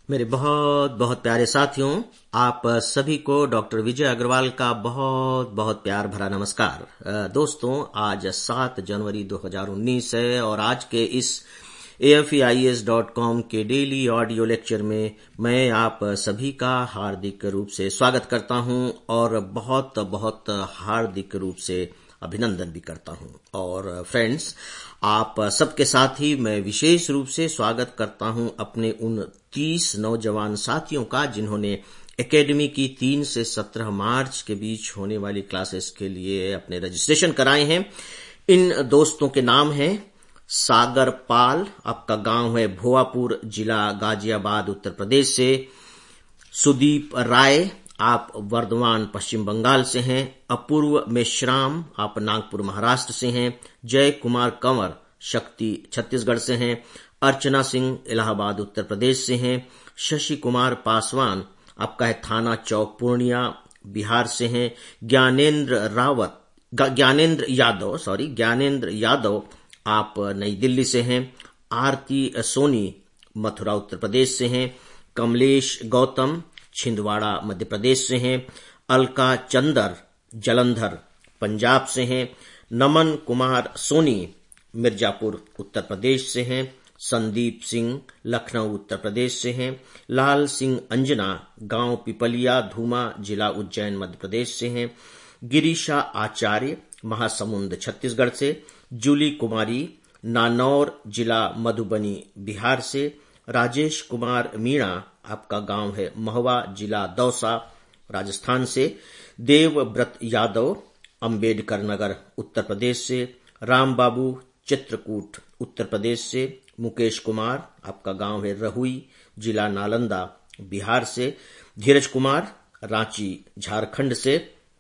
मेरे बहुत बहुत प्यारे साथियों, आप सभी को डॉक्टर विजय अग्रवाल का बहुत बहुत प्यार भरा नमस्कार। दोस्तों, आज 7 जनवरी 2019 है और आज के इस AFEIS.com के डेली ऑडियो लेक्चर में मैं आप सभी का हार्दिक रूप से स्वागत करता हूं और बहुत बहुत हार्दिक रूप से अभिनंदन भी करता हूं। और फ्रेंड्स, आप सबके साथ ही मैं विशेष रूप से स्वागत करता हूं अपने उन 30 नौजवान साथियों का जिन्होंने एकेडमी की 3 से 17 मार्च के बीच होने वाली क्लासेस के लिए अपने रजिस्ट्रेशन कराए हैं। इन दोस्तों के नाम हैं सागर पाल, आपका गांव है भोवापुर, जिला गाजियाबाद, उत्तर प्रदेश से। सुदीप राय, आप वर्धमान पश्चिम बंगाल से हैं। अपूर्व मेश्राम, आप नागपुर महाराष्ट्र से हैं। जय कुमार कंवर, शक्ति छत्तीसगढ़ से हैं। अर्चना सिंह, इलाहाबाद उत्तर प्रदेश से हैं। शशि कुमार पासवान, आपका है थाना चौक, पूर्णिया, बिहार से हैं। ज्ञानेंद्र यादव, आप नई दिल्ली से हैं। आरती सोनी, मथुरा उत्तर प्रदेश से हैं। कमलेश गौतम, छिंदवाड़ा मध्य प्रदेश से हैं। अलका चंदर, जलंधर पंजाब से हैं। नमन कुमार सोनी, मिर्जापुर उत्तर प्रदेश से हैं। संदीप सिंह, लखनऊ उत्तर प्रदेश से हैं। लाल सिंह अंजना, गांव पिपलिया धूमा, जिला उज्जैन मध्य प्रदेश से हैं। गिरीशा आचार्य, महासमुंद छत्तीसगढ़ से। जूली कुमारी, नानौर, जिला मधुबनी, बिहार से। राजेश कुमार मीणा, आपका गांव है महुआ, जिला दौसा, राजस्थान से। देवव्रत यादव, अंबेडकर नगर उत्तर प्रदेश से। राम बाबू, चित्रकूट उत्तर प्रदेश से। मुकेश कुमार, आपका गांव है रहुई, जिला नालंदा, बिहार से। धीरज कुमार, रांची झारखंड से।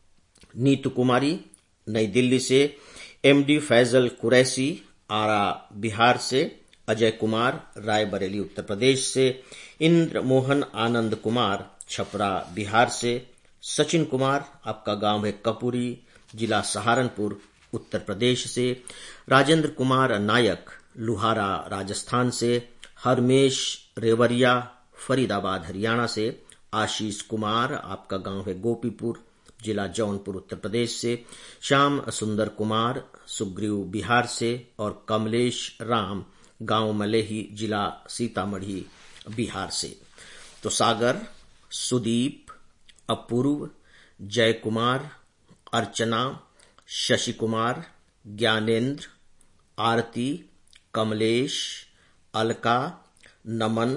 नीतू कुमारी, नई दिल्ली से। MD फैजल कुरैशी, आरा बिहार से। अजय कुमार, रायबरेली उत्तर प्रदेश से। इंद्र मोहन आनंद कुमार, छपरा बिहार से। सचिन कुमार, आपका गांव है कपूरी, जिला सहारनपुर उत्तर प्रदेश से। राजेंद्र कुमार नायक, लुहारा राजस्थान से। हरमेश रेवरिया, फरीदाबाद हरियाणा से। आशीष कुमार, आपका गांव है गोपीपुर, जिला जौनपुर उत्तर प्रदेश से। श्याम सुंदर कुमार, सुग्रीव बिहार से। और कमलेश राम, गांव मलेही, जिला सीतामढ़ी, बिहार से। तो सागर, सुदीप, अपूर्व, जय कुमार, अर्चना, शशि कुमार, ज्ञानेंद्र, आरती, कमलेश, अलका, नमन,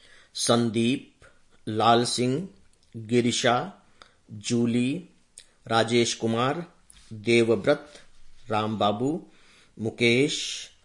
संदीप, लाल सिंह, गिरिशा, जूली, राजेश कुमार, देवव्रत, राम बाबू, मुकेश,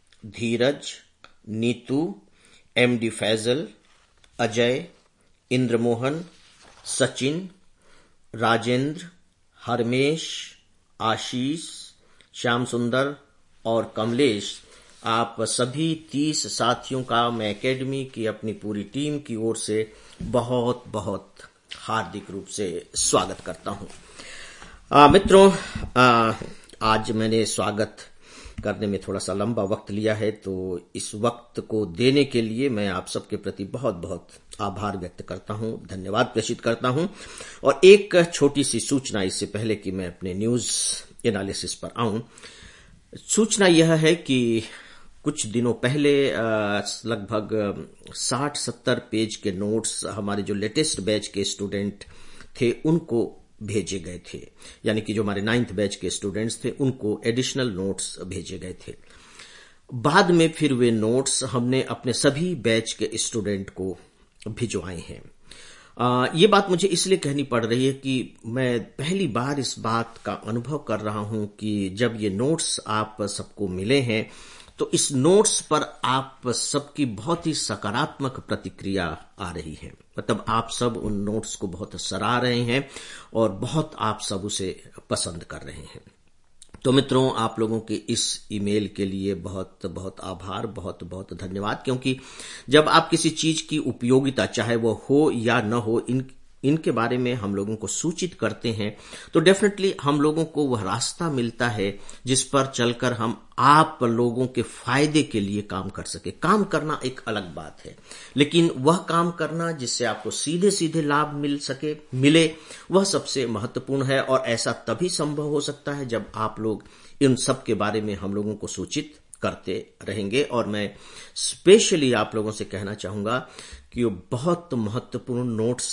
धीरज, नीतू, MD फैजल, अजय, इंद्रमोहन, सचिन, राजेंद्र, हरमेश, आशीष, श्याम सुंदर और कमलेश, आप सभी 30 साथियों का मैं एकेडमी की अपनी पूरी टीम की ओर से बहुत बहुत हार्दिक रूप से स्वागत करता हूं। मित्रों, आज मैंने स्वागत करने में थोड़ा सा लंबा वक्त लिया है, तो इस वक्त को देने के लिए मैं आप सबके प्रति बहुत बहुत आभार व्यक्त करता हूं, धन्यवाद प्रेषित करता हूं। और एक छोटी सी सूचना इससे पहले कि मैं अपने न्यूज एनालिसिस पर आऊं। सूचना यह है कि कुछ दिनों पहले लगभग 60-70 पेज के नोट्स हमारे जो लेटेस्ट बैच के स्टूडेंट थे उनको भेजे गए थे, यानी कि जो हमारे 9th बैच के स्टूडेंट्स थे उनको एडिशनल नोट्स भेजे गए थे। बाद में फिर वे नोट्स हमने अपने सभी बैच के स्टूडेंट को भिजवाए हैं। ये बात मुझे इसलिए कहनी पड़ रही है कि मैं पहली बार इस बात का अनुभव कर रहा हूं कि जब ये नोट्स आप सबको मिले हैं तो इस नोट्स पर आप सबकी बहुत ही सकारात्मक प्रतिक्रिया आ रही है। मतलब आप सब उन नोट्स को बहुत सराह रहे हैं और बहुत आप सब उसे पसंद कर रहे हैं। तो मित्रों, आप लोगों के इस ईमेल के लिए बहुत बहुत आभार, बहुत बहुत धन्यवाद, क्योंकि जब आप किसी चीज की उपयोगिता, चाहे वो हो या न हो, इनके बारे में हम लोगों को सूचित करते हैं तो डेफिनेटली हम लोगों को वह रास्ता मिलता है जिस पर चलकर हम आप लोगों के फायदे के लिए काम कर सके। काम करना एक अलग बात है, लेकिन वह काम करना जिससे आपको सीधे सीधे लाभ मिले वह सबसे महत्वपूर्ण है। और ऐसा तभी संभव हो सकता है जब आप लोग इन सब के बारे में हम लोगों को सूचित करते रहेंगे। और मैं स्पेशली आप लोगों से कहना चाहूंगा कि वो बहुत महत्वपूर्ण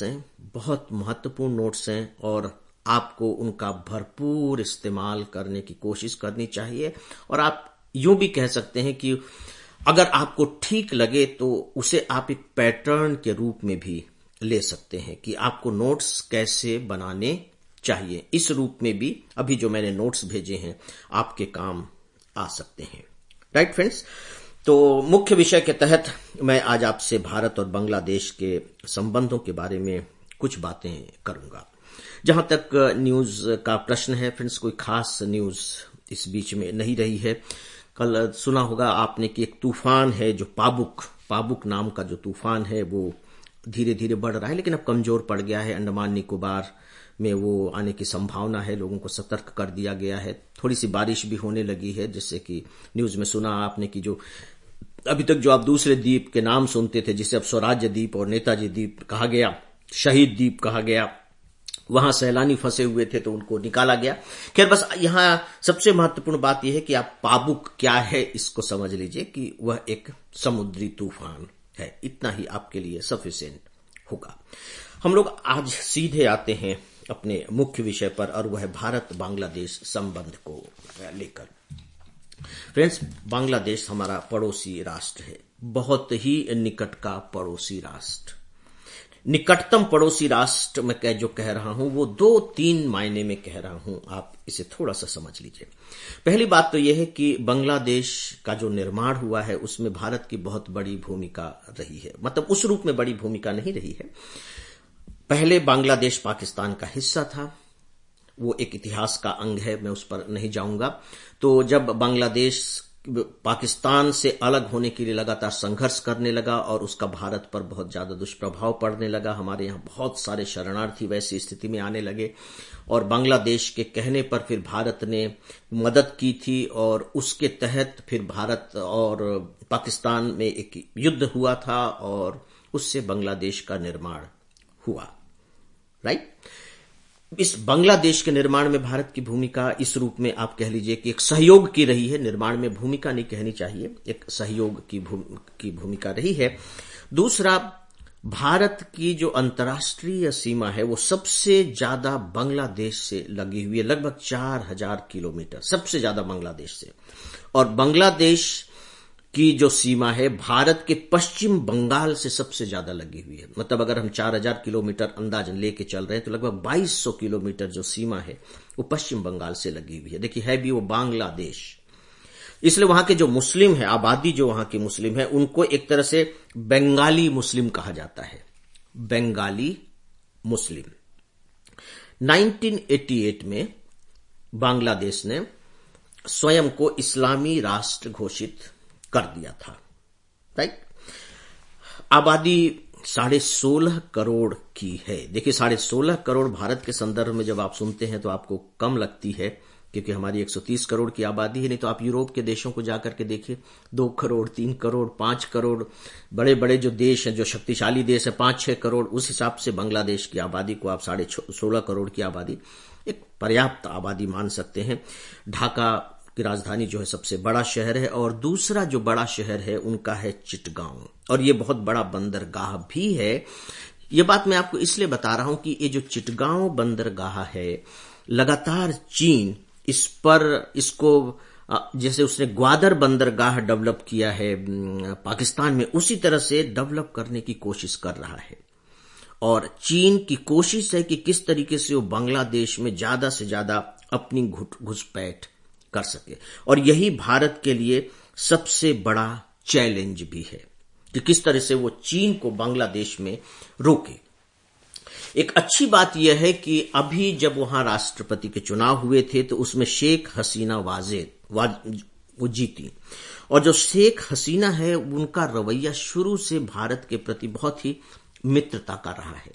नोट्स हैं और आपको उनका भरपूर इस्तेमाल करने की कोशिश करनी चाहिए। और आप यूं भी कह सकते हैं कि अगर आपको ठीक लगे तो उसे आप एक पैटर्न के रूप में भी ले सकते हैं कि आपको नोट्स कैसे बनाने चाहिए। इस रूप में भी अभी जो मैंने नोट्स भेजे हैं आपके काम आ सकते हैं। राइट फ्रेंड्स, तो मुख्य विषय के तहत मैं आज आपसे भारत और बांग्लादेश के संबंधों के बारे में कुछ बातें करूंगा। जहां तक न्यूज का प्रश्न है फ्रेंड्स, कोई खास न्यूज इस बीच में नहीं रही है। कल सुना होगा आपने कि एक तूफान है जो पाबुक नाम का जो तूफान है वो धीरे धीरे बढ़ रहा है, लेकिन अब कमजोर पड़ गया है। अंडमान निकोबार में वो आने की संभावना है, लोगों को सतर्क कर दिया गया है। थोड़ी सी बारिश भी होने लगी है, जिससे कि न्यूज में सुना आपने कि जो अभी तक जो आप दूसरे द्वीप के नाम सुनते थे, जिसे अब स्वराज्य द्वीप और नेताजी द्वीप कहा गया, शहीद द्वीप कहा गया, वहां सैलानी फंसे हुए थे तो उनको निकाला गया। खैर, बस यहां सबसे महत्वपूर्ण बात यह है कि आप पाबुक क्या है इसको समझ लीजिए कि वह एक समुद्री तूफान है। इतना ही आपके लिए सफिशिएंट होगा। हम लोग आज सीधे आते हैं अपने मुख्य विषय पर, और वह है भारत बांग्लादेश संबंध को लेकर। फ्रेंड्स, बांग्लादेश हमारा पड़ोसी राष्ट्र है, बहुत ही निकट का पड़ोसी राष्ट्र। निकटतम पड़ोसी राष्ट्र मैं जो कह रहा हूं वो 2-3 मायने में कह रहा हूं, आप इसे थोड़ा सा समझ लीजिए। पहली बात तो यह है कि बांग्लादेश का जो निर्माण हुआ है उसमें भारत की बहुत बड़ी भूमिका रही है। मतलब उस रूप में बड़ी भूमिका नहीं रही है। पहले बांग्लादेश पाकिस्तान का हिस्सा था, वो एक इतिहास का अंग है, मैं उस पर नहीं जाऊंगा। तो जब बांग्लादेश पाकिस्तान से अलग होने के लिए लगातार संघर्ष करने लगा और उसका भारत पर बहुत ज्यादा दुष्प्रभाव पड़ने लगा, हमारे यहाँ बहुत सारे शरणार्थी वैसी स्थिति में आने लगे और बांग्लादेश के कहने पर फिर भारत ने मदद की थी और उसके तहत फिर भारत और पाकिस्तान में एक युद्ध हुआ था और उससे बांग्लादेश का निर्माण हुआ। राइट, इस बांग्लादेश के निर्माण में भारत की भूमिका इस रूप में आप कह लीजिए कि एक सहयोग की रही है। निर्माण में भूमिका नहीं कहनी चाहिए, एक सहयोग की भूमिका रही है। दूसरा, भारत की जो अंतर्राष्ट्रीय सीमा है वो सबसे ज्यादा बांग्लादेश से लगी हुई है, लगभग 4000 किलोमीटर, सबसे ज्यादा बांग्लादेश से। और बांग्लादेश की जो सीमा है भारत के पश्चिम बंगाल से सबसे ज्यादा लगी हुई है। मतलब अगर हम 4000 किलोमीटर अंदाजन लेके चल रहे हैं तो लगभग 2200 किलोमीटर जो सीमा है वो पश्चिम बंगाल से लगी हुई है। देखिए, है भी वो बांग्लादेश। इसलिए वहां के जो मुस्लिम है, आबादी जो वहां की मुस्लिम है, उनको एक तरह से बंगाली मुस्लिम कहा जाता है, बंगाली मुस्लिम। 1988 में बांग्लादेश ने स्वयं को इस्लामी राष्ट्र घोषित कर दिया था। राइट, आबादी 16.5 करोड़ की है। देखिए, 16.5 करोड़ भारत के संदर्भ में जब आप सुनते हैं तो आपको कम लगती है, क्योंकि हमारी 130 करोड़ की आबादी है। नहीं तो आप यूरोप के देशों को जाकर के देखिए, 2 करोड़, 3 करोड़, 5 करोड़, बड़े बड़े जो देश हैं, जो शक्तिशाली देश है, 5-6 करोड़, उस हिसाब से बांग्लादेश की आबादी को आप 16.5 करोड़ की आबादी एक पर्याप्त आबादी मान सकते हैं। ढाका की राजधानी जो है सबसे बड़ा शहर है और दूसरा जो बड़ा शहर है उनका है चिटगांव, और ये बहुत बड़ा बंदरगाह भी है। ये बात मैं आपको इसलिए बता रहा हूं कि ये जो चिटगांव बंदरगाह है, लगातार चीन इसको जैसे उसने ग्वादर बंदरगाह डेवलप किया है पाकिस्तान में, उसी तरह से डेवलप करने की कोशिश कर रहा है। और चीन की कोशिश है कि किस तरीके से वो बांग्लादेश में ज्यादा से ज्यादा अपनी घुसपैठ कर सके। और यही भारत के लिए सबसे बड़ा चैलेंज भी है कि किस तरह से वो चीन को बांग्लादेश में रोके। एक अच्छी बात यह है कि अभी जब वहां राष्ट्रपति के चुनाव हुए थे तो उसमें शेख हसीना वो जीती, और जो शेख हसीना है उनका रवैया शुरू से भारत के प्रति बहुत ही मित्रता का रहा है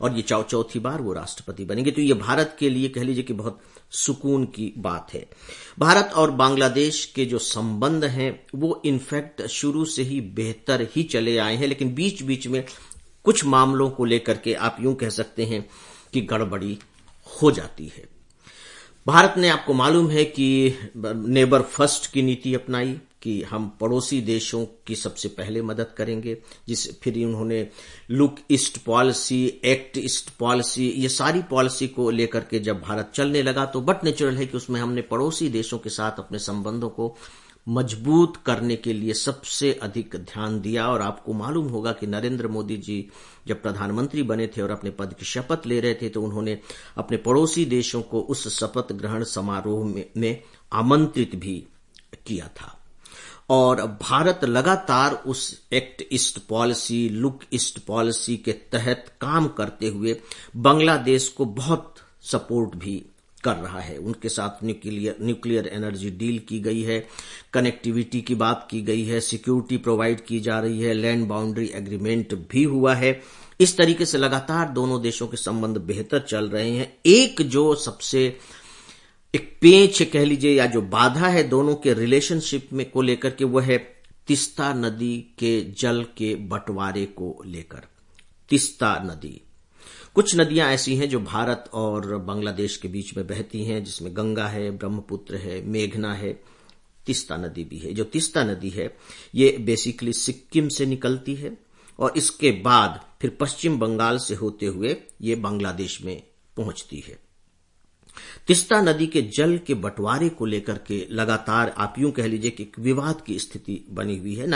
और ये चौथी बार वो राष्ट्रपति बनेंगे। तो ये भारत के लिए कह लीजिए कि बहुत सुकून की बात है। भारत और बांग्लादेश के जो संबंध हैं वो इनफैक्ट शुरू से ही बेहतर ही चले आए हैं, लेकिन बीच बीच में कुछ मामलों को लेकर के आप यूं कह सकते हैं कि गड़बड़ी हो जाती है। भारत ने, आपको मालूम है कि नेबर फर्स्ट की नीति अपनाई कि हम पड़ोसी देशों की सबसे पहले मदद करेंगे, फिर उन्होंने look east policy, act east policy, ये सारी पॉलिसी को लेकर के जब भारत चलने लगा तो बट नेचुरल है कि उसमें हमने पड़ोसी देशों के साथ अपने संबंधों को मजबूत करने के लिए सबसे अधिक ध्यान दिया। और आपको मालूम होगा कि नरेंद्र मोदी जी जब प्रधानमंत्री बने थे और अपने पद की शपथ ले रहे थे तो उन्होंने अपने पड़ोसी देशों को उस शपथ ग्रहण समारोह में आमंत्रित भी किया था। और भारत लगातार उस act east policy, look east policy के तहत काम करते हुए बांग्लादेश को बहुत सपोर्ट भी कर रहा है। उनके साथ न्यूक्लियर एनर्जी डील की गई है, कनेक्टिविटी की बात की गई है, सिक्योरिटी प्रोवाइड की जा रही है, लैंड बाउंड्री एग्रीमेंट भी हुआ है। इस तरीके से लगातार दोनों देशों के संबंध बेहतर चल रहे हैं। एक जो सबसे एक पेच कह लीजिए या जो बाधा है दोनों के रिलेशनशिप में को लेकर के, वो है तीस्ता नदी के जल के बंटवारे को लेकर। तीस्ता नदी, कुछ नदियां ऐसी हैं जो भारत और बांग्लादेश के बीच में बहती हैं, जिसमें गंगा है, ब्रह्मपुत्र है, मेघना है, तीस्ता नदी भी है। जो तीस्ता नदी है ये बेसिकली सिक्किम से निकलती है और इसके बाद फिर पश्चिम बंगाल से होते हुए ये बांग्लादेश में पहुंचती है। तीस्ता नदी के जल के बंटवारे को लेकर के लगातार आप यूं कह लीजिए कि विवाद की स्थिति बनी हुई है।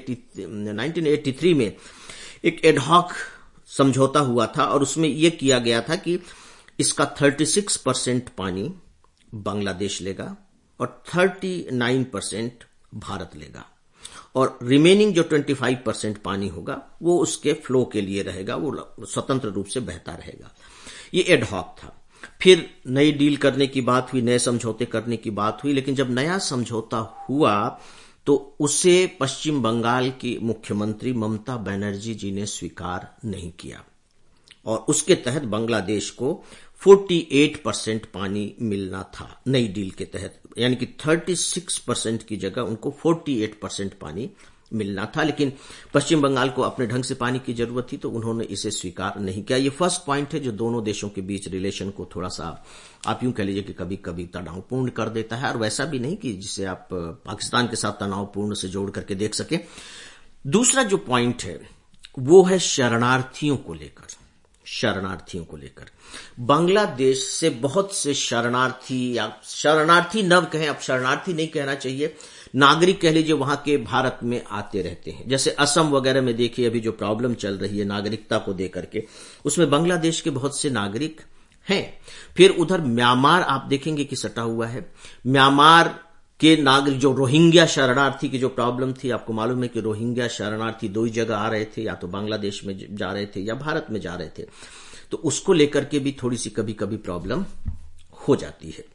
1983 में एक एडहॉक समझौता हुआ था और उसमें यह किया गया था कि इसका 36% पानी बांग्लादेश लेगा और 39% भारत लेगा और रिमेनिंग जो 25% पानी होगा वो उसके फ्लो के लिए रहेगा, वो स्वतंत्र रूप से बहता रहेगा। ये एडहॉक था। फिर नई डील करने की बात हुई, नए समझौते करने की बात हुई, लेकिन जब नया समझौता हुआ तो उसे पश्चिम बंगाल की मुख्यमंत्री ममता बनर्जी जी ने स्वीकार नहीं किया और उसके तहत बांग्लादेश को 48% पानी मिलना था नई डील के तहत, यानी कि 36% की जगह उनको 48% पानी मिलना था। लेकिन पश्चिम बंगाल को अपने ढंग से पानी की जरूरत थी तो उन्होंने इसे स्वीकार नहीं किया। ये फर्स्ट पॉइंट है जो दोनों देशों के बीच रिलेशन को थोड़ा सा आप यूं कह लीजिए कि कभी कभी तनावपूर्ण कर देता है, और वैसा भी नहीं कि जिसे आप पाकिस्तान के साथ तनावपूर्ण से जोड़ करके देख सके। दूसरा जो पॉइंट है वो है शरणार्थियों को लेकर। शरणार्थियों को लेकर बांग्लादेश से बहुत से शरणार्थी, या शरणार्थी न कहें, अब शरणार्थी नहीं कहना चाहिए, नागरिक कह लीजिए, वहां के भारत में आते रहते हैं। जैसे असम वगैरह में देखिए अभी जो प्रॉब्लम चल रही है नागरिकता को देकर के, उसमें बांग्लादेश के बहुत से नागरिक हैं। फिर उधर म्यांमार आप देखेंगे कि सटा हुआ है। म्यांमार के नागरिक, जो रोहिंग्या शरणार्थी की जो प्रॉब्लम थी, आपको मालूम है कि रोहिंग्या शरणार्थी दो ही जगह आ रहे थे, या तो बांग्लादेश में जा रहे थे या भारत में जा रहे थे, तो उसको लेकर के भी थोड़ी सी कभी कभी प्रॉब्लम हो जाती है।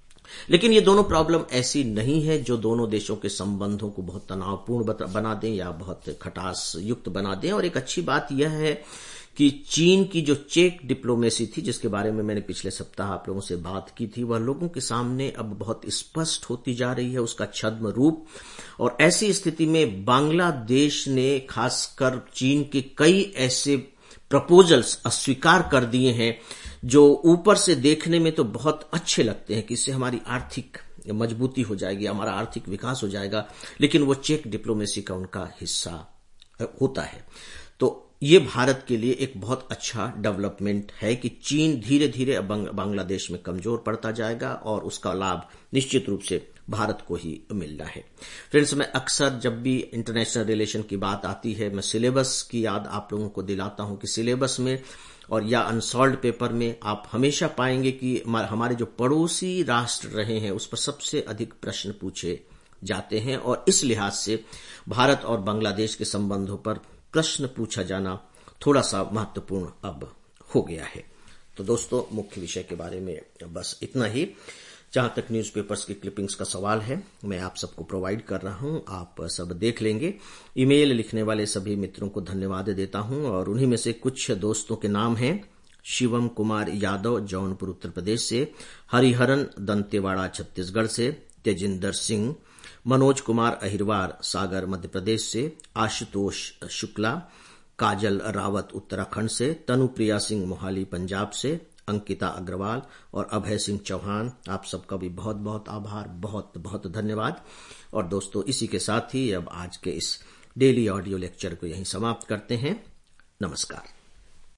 लेकिन ये दोनों प्रॉब्लम ऐसी नहीं है जो दोनों देशों के संबंधों को बहुत तनावपूर्ण बना दें या बहुत खटास युक्त बना दें। और एक अच्छी बात यह है कि चीन की जो चेक डिप्लोमेसी थी, जिसके बारे में मैंने पिछले सप्ताह आप लोगों से बात की थी, वह लोगों के सामने अब बहुत स्पष्ट होती जा रही है, उसका छद्म रूप। और ऐसी स्थिति में बांग्लादेश ने खासकर चीन के कई ऐसे प्रपोजल्स अस्वीकार कर दिए हैं जो ऊपर से देखने में तो बहुत अच्छे लगते हैं कि इससे हमारी आर्थिक मजबूती हो जाएगी, हमारा आर्थिक विकास हो जाएगा, लेकिन वो चेक डिप्लोमेसी का उनका हिस्सा होता है। तो ये भारत के लिए एक बहुत अच्छा डेवलपमेंट है कि चीन धीरे धीरे बांग्लादेश में कमजोर पड़ता जाएगा और उसका लाभ निश्चित रूप से भारत को ही मिलना है। फ्रेंड्स, मैं अक्सर जब भी इंटरनेशनल रिलेशन की बात आती है मैं सिलेबस की याद आप लोगों को दिलाता हूं कि सिलेबस में और या अनसॉल्व्ड पेपर में आप हमेशा पाएंगे कि हमारे जो पड़ोसी राष्ट्र रहे हैं उस पर सबसे अधिक प्रश्न पूछे जाते हैं, और इस लिहाज से भारत और बांग्लादेश के संबंधों पर प्रश्न पूछा जाना थोड़ा सा महत्वपूर्ण अब हो गया है। तो दोस्तों, मुख्य विषय के बारे में बस इतना ही। जहां तक न्यूज़पेपर्स की क्लिपिंग्स का सवाल है, मैं आप सबको प्रोवाइड कर रहा हूं, आप सब देख लेंगे। ईमेल लिखने वाले सभी मित्रों को धन्यवाद देता हूं, और उन्हीं में से कुछ दोस्तों के नाम हैं शिवम कुमार यादव जौनपुर उत्तर प्रदेश से, हरिहरन दंतेवाड़ा छत्तीसगढ़ से, तेजिंदर सिंह, मनोज कुमार अहिरवार सागर मध्य प्रदेश से, आशुतोष शुक्ला, काजल रावत उत्तराखंड से, तनुप्रिया सिंह मोहाली पंजाब से, अंकिता अग्रवाल और अभय सिंह चौहान, आप सबका भी बहुत बहुत आभार, बहुत बहुत धन्यवाद। और दोस्तों, इसी के साथ ही अब आज के इस डेली ऑडियो लेक्चर को यहीं समाप्त करते हैं। नमस्कार।